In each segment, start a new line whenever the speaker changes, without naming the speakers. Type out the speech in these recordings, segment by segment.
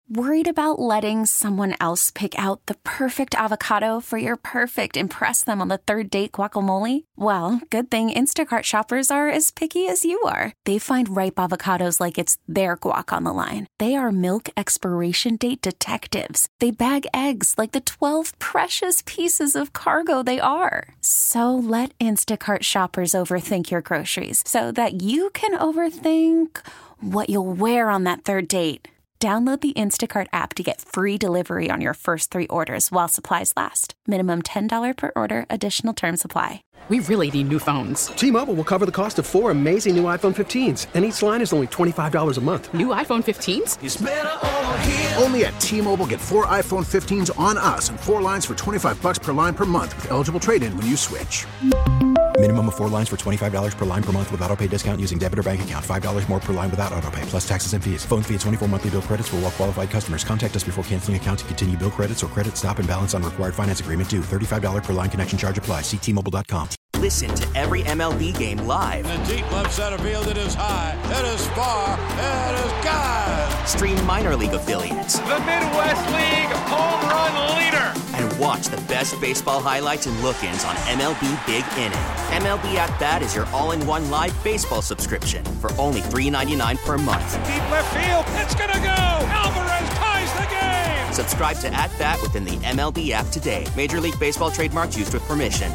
Worried about letting someone else pick out the perfect avocado for your perfect impress them on the third date guacamole? Well, good thing Instacart shoppers are as picky as you are. They find ripe avocados like it's their guac on the line. They are milk expiration date detectives. They bag eggs like the 12 precious pieces of cargo they are. So let Instacart shoppers overthink your groceries so that you can overthink what you'll wear on that third date. Download the Instacart app to get free delivery on your first 3 orders while supplies last. Minimum $10 per order. Additional terms apply.
We really need new phones.
T-Mobile will cover the cost of 4 amazing new iPhone 15s, and each line is only $25 a month.
New iPhone 15s?
It's better over here.
Only at T-Mobile, get 4 iPhone 15s on us and 4 lines for $25 per line per month with eligible trade-in when you switch.
Minimum of 4 lines for $25 per line per month with autopay discount using debit or bank account. $5 more per line without autopay, plus taxes and fees. Phone fee at 24 monthly bill credits for well-qualified customers. Contact us before canceling account to continue bill credits or credit stop and balance on required finance agreement due. $35 per line connection charge applies. See T-Mobile.com.
Listen to every MLB game live.
In the deep left center field, it is high, it is far, it is gone.
Stream minor league affiliates.
The Midwest League home run leader.
And watch the best baseball highlights and look-ins on MLB Big Inning. MLB At Bat is your all-in-one live baseball subscription for only $3.99 per month.
Deep left field, it's gonna go. Alvarez ties the game.
Subscribe to At Bat within the MLB app today. Major League Baseball trademarks used with permission.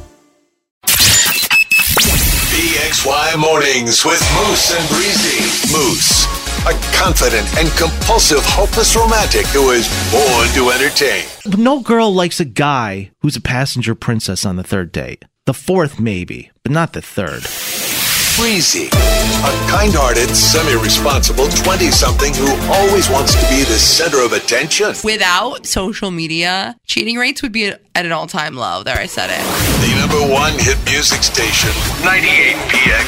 PXY Mornings with Moose and Breezy. Moose, a confident and compulsive, hopeless romantic who is born to entertain.
No girl likes a guy who's a passenger princess on the third date. The fourth, maybe, but not the third.
Breezy, a kind-hearted, semi-responsible 20-something who always wants to be the center of attention.
Without social media, cheating rates would be at an all-time low. There, I said it.
The #1 hit music station, 98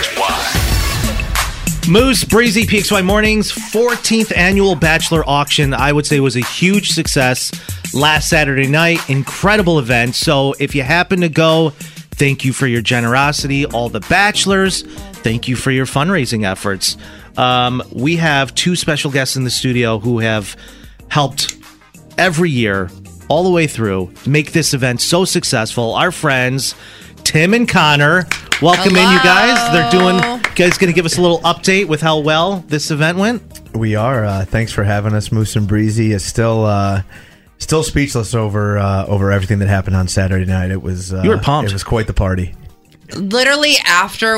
PXY.
Moose, Breezy, PXY Mornings, 14th annual Bachelor Auction, I would say was a huge success last Saturday night. Incredible event. So if you happen to go, thank you for your generosity. All the bachelors, thank you for your fundraising efforts. We have 2 special guests in the studio who have helped every year, all the way through, make this event so successful. Our friends, Tim and Connor. Welcome in, you guys. You guys going to give us a little update with how well this event went?
We are. Thanks for having us, Moose and Breezy. Is still speechless over everything that happened on Saturday night. It was
you were pumped.
It was quite the party.
Literally after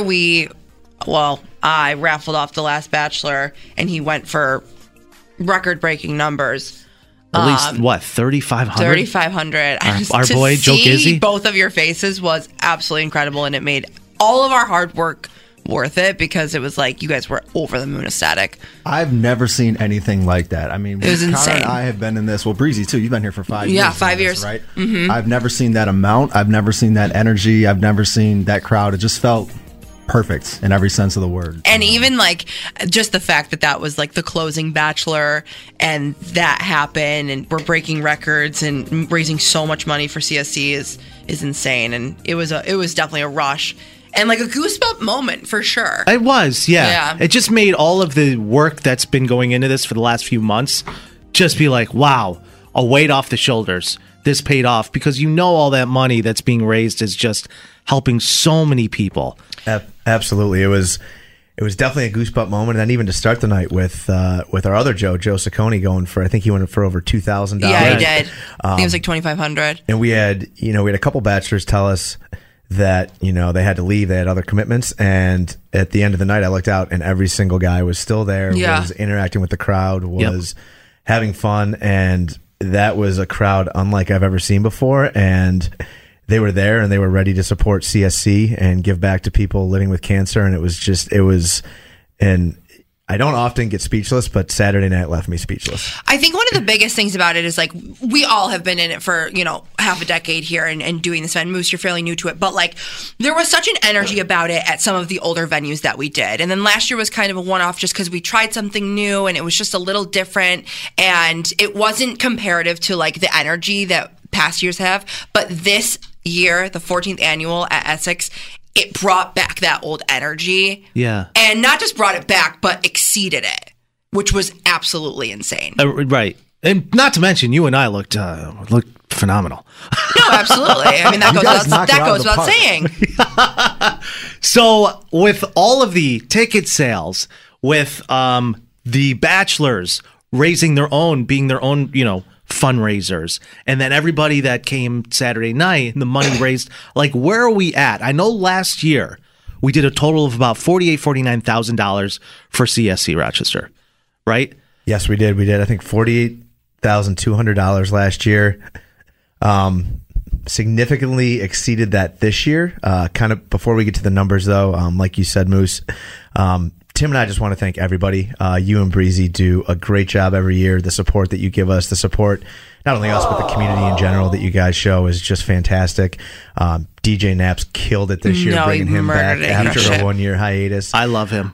I raffled off the last Bachelor, and he went for record-breaking numbers.
At least, what, 3,500?
3,500.
Our boy, Joe Gizzy?
Both of your faces was absolutely incredible, and it made all of our hard work worth it, because it was like you guys were over the moon ecstatic.
I've never seen anything like that. I mean,
it was
Connor
insane.
and I have been in this. Well, Breezy, too. You've been here for 5 years.
Yeah, 5 years.
Right?
Mm-hmm.
I've never seen that amount. I've never seen that energy. I've never seen that crowd. It just felt perfect in every sense of the word.
And even like just the fact that was like the closing Bachelor, and that happened, and we're breaking records and raising so much money for CSC is insane. And it was definitely a rush. And like a goosebump moment for sure.
It was, yeah. It just made all of the work that's been going into this for the last few months just be like, wow, a weight off the shoulders. This paid off, because all that money that's being raised is just helping so many people.
Absolutely. It was definitely a goosebump moment. And then even to start the night with our other Joe Ciccone, going for, I think he went for over $2,000.
Yeah, he did. I think it was like $2,500.
And we had a couple bachelors tell us that, they had to leave. They had other commitments. And at the end of the night, I looked out, and every single guy was still there, was interacting with the crowd, was having fun. And that was a crowd unlike I've ever seen before. And they were there, and they were ready to support CSC and give back to people living with cancer. And and I don't often get speechless, but Saturday night left me speechless.
I think one of the biggest things about it is, like, we all have been in it for, half a decade here and doing this event. Moose, you're fairly new to it, but like, there was such an energy about it at some of the older venues that we did. And then last year was kind of a one-off, just because we tried something new, and it was just a little different, and it wasn't comparative to like the energy that past years have. But this year, the 14th annual at Essex, it brought back that old energy.
Yeah.
And not just brought it back, but exceeded it. which was absolutely insane.
Right. And not to mention, you and I looked phenomenal.
No, absolutely. I mean, that goes without saying.
So with all of the ticket sales, with the Bachelors raising their own, being their own, fundraisers, and then everybody that came Saturday night and the money raised, like, where are we at? I know last year we did a total of about $49,000 for CSC Rochester, right?
Yes, we did. I think $48,200 last year. Significantly exceeded that this year. Kind of before we get to the numbers, though, like you said, Moose, Tim and I just want to thank everybody. You and Breezy do a great job every year. The support that you give us, the support, not only us, but the community in general that you guys show is just fantastic. DJ Naps killed it this year, bringing him back after a 1-year hiatus.
I love him.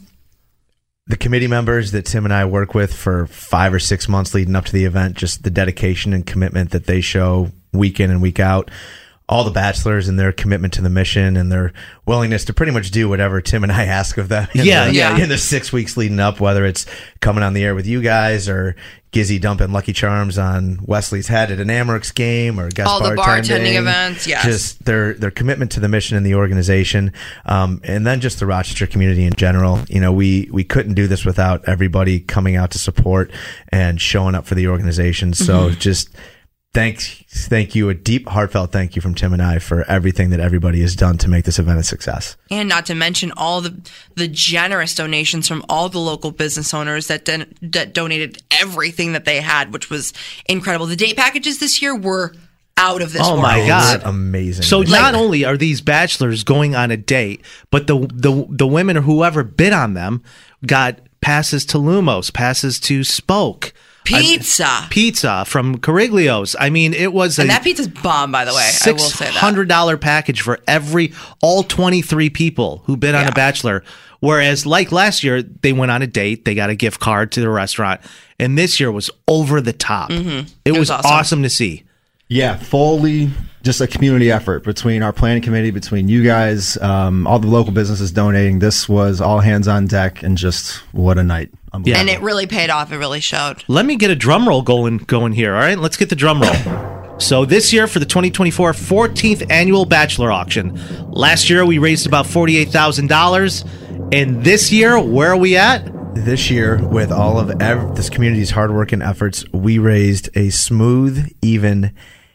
The committee members that Tim and I work with for 5 or 6 months leading up to the event, just the dedication and commitment that they show week in and week out. All the Bachelors and their commitment to the mission and their willingness to pretty much do whatever Tim and I ask of them in the 6 weeks leading up, whether it's coming on the air with you guys or Gizzy dumping Lucky Charms on Wesley's head at an Amerks game or guest
all the bartending events. Yes.
Just their commitment to the mission and the organization. And then just the Rochester community in general. We couldn't do this without everybody coming out to support and showing up for the organization. So just thank you, a deep, heartfelt thank you from Tim and I for everything that everybody has done to make this event a success.
And not to mention all the generous donations from all the local business owners that donated everything that they had, which was incredible. The date packages this year were out of this world.
Oh my God.
Amazing.
So not only are these Bachelors going on a date, but the women or whoever bid on them got passes to Lumos, passes to Spoke. Pizza from Cariglio's. I mean, it was
and that pizza's bomb, by the way. I will say that.
$600 package for all 23 people who bid on a Bachelor. Whereas, like last year, they went on a date, they got a gift card to the restaurant, and this year was over the top. It was awesome to see.
Yeah, fully just a community effort between our planning committee, between you guys, all the local businesses donating. This was all hands on deck, and just what a night.
Yeah. And it really paid off. It really showed.
Let me get a drum roll going here. All right, let's get the drum roll. So this year for the 2024 14th annual Bachelor auction, last year we raised about $48,000, and this year where are we at?
This year, with all of this community's hard work and efforts, we raised a smooth, even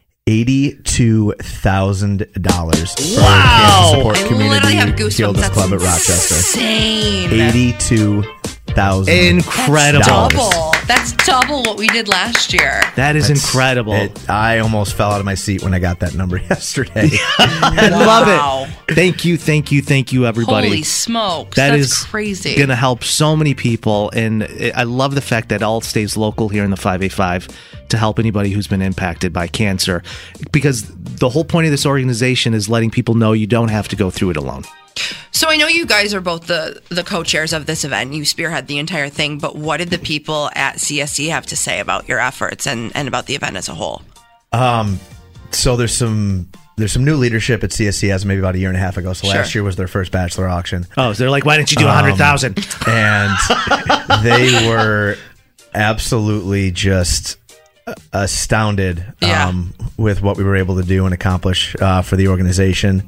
$82,000 for our Kansas Support Community Gilda's Club at Rochester.
Insane.
$82,000.
Incredible.
That's double what we did last year.
That's incredible.
I almost fell out of my seat when I got that number yesterday.
I love it. Thank you, everybody.
Holy smokes. That's crazy.
Going to help so many people, and I love the fact that it all stays local here in the 585 to help anybody who's been impacted by cancer, because the whole point of this organization is letting people know you don't have to go through it alone.
So I know you guys are both the co-chairs of this event. You spearhead the entire thing, but what did the people at CSC have to say about your efforts and about the event as a whole?
So there's some new leadership at CSC as maybe about a year and a half ago. So last year was their first Bachelor auction.
Oh, so they're like, why didn't you do 100,000?
And they were absolutely just astounded with what we were able to do and accomplish for the organization.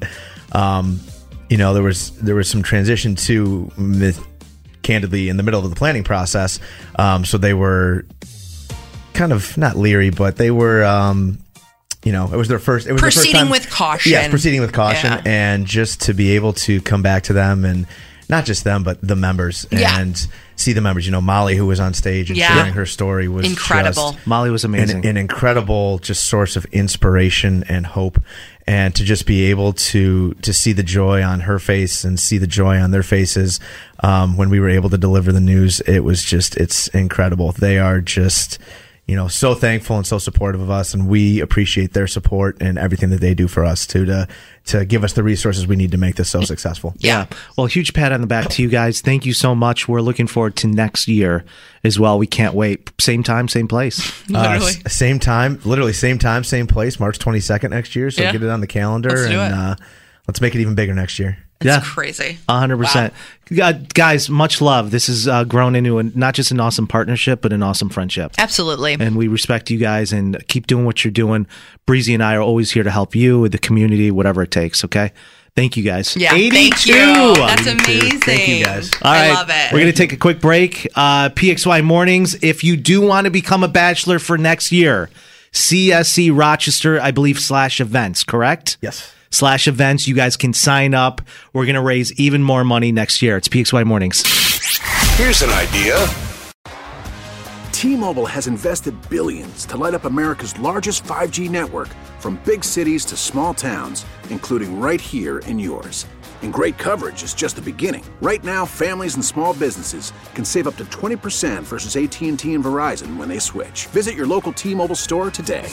There was some transition to, candidly, in the middle of the planning process. So they were kind of not leery, but they were, it was their first. It was
proceeding with caution.
Yeah, proceeding with caution, and just to be able to come back to them, and not just them, but the members, and see the members. Molly, who was on stage and sharing her story, was
incredible.
Molly was amazing,
an incredible just source of inspiration and hope. And to just be able to see the joy on her face and see the joy on their faces when we were able to deliver the news, it's incredible. They are just, so thankful and so supportive of us, and we appreciate their support and everything that they do for us to give us the resources we need to make this so successful.
Yeah. Well, huge pat on the back to you guys. Thank you so much. We're looking forward to next year as well. We can't wait. Same time, same place.
Literally.
Same time, same time, same place, March 22nd next year. So get it on the calendar, and let's make it even bigger next year.
It's crazy.
100%. Guys, much love. This has grown into not just an awesome partnership, but an awesome friendship.
Absolutely.
And we respect you guys and keep doing what you're doing. Breezy and I are always here to help you with the community, whatever it takes, okay? Thank you, guys.
Yeah,
82.
Thank you. That's amazing.
Thank you, guys.
All right.
I love it.
We're going to take a quick break. PXY Mornings, if you do want to become a bachelor for next year, CSC Rochester, I believe, /events, correct?
Yes.
/events. You guys can sign up. We're going to raise even more money next year. It's PXY Mornings.
Here's an idea.
T-Mobile has invested billions to light up America's largest 5G network, from big cities to small towns, including right here in yours. And great coverage is just the beginning. Right now, families and small businesses can save up to 20% versus AT&T and Verizon when they switch. Visit your local T-Mobile store today.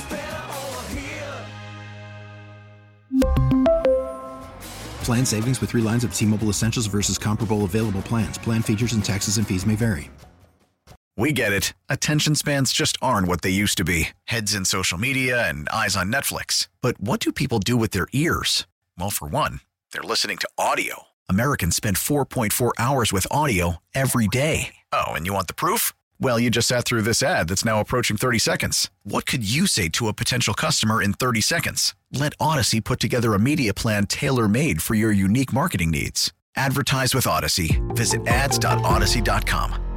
Plan savings with 3 lines of T-Mobile Essentials versus comparable available plans. Plan features and taxes and fees may vary.
We get it. Attention spans just aren't what they used to be. Heads in social media and eyes on Netflix. But what do people do with their ears? Well, for one, they're listening to audio. Americans spend 4.4 hours with audio every day. Oh, and you want the proof? Well, you just sat through this ad that's now approaching 30 seconds. What could you say to a potential customer in 30 seconds? Let Odyssey put together a media plan tailor-made for your unique marketing needs. Advertise with Odyssey. Visit ads.odyssey.com.